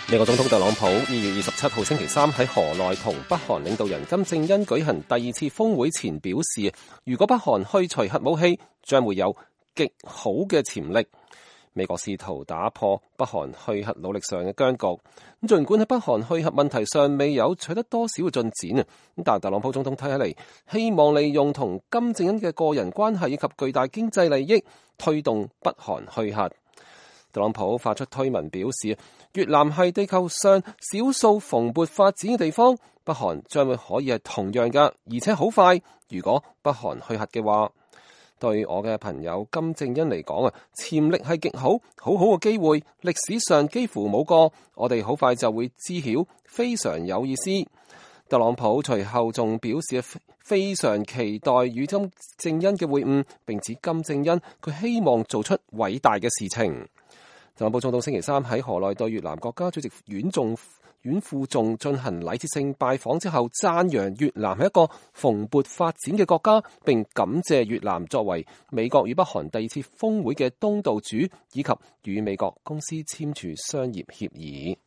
美國總統特朗普2月27號星期三喺河內同北韓領導人金正恩舉行第二次峰會前表示，如果北韓去除核武器，將會有極好嘅潛力。美國試圖打破北韓去核努力上嘅僵局。儘管喺北韓去核問題上未有取得多少嘅進展，但特朗普總統睇起嚟希望利用同金正恩嘅個人關係以及巨大經濟利益推動北韓去核。特朗普發出推文表示，越南係地球上少數蓬勃發展嘅地方，北韓將會可以係同樣嘅，而且好快。如果北韓去核嘅話，對我嘅朋友金正恩嚟講潛力係極好，好好嘅機會，歷史上幾乎冇過，我哋好快就會知曉，非常有意思。特朗普隨後仲表示非常期待與金正恩嘅會晤，並指金正恩佢希望做出偉大嘅事情。特朗普總統星期三喺河內對越南國家主席阮富仲進行禮節性拜訪之後，讚揚越南係一個蓬勃發展嘅國家，並感謝越南作為美國與北韓第二次峰會嘅東道主，以及與美國公司簽署商業協議。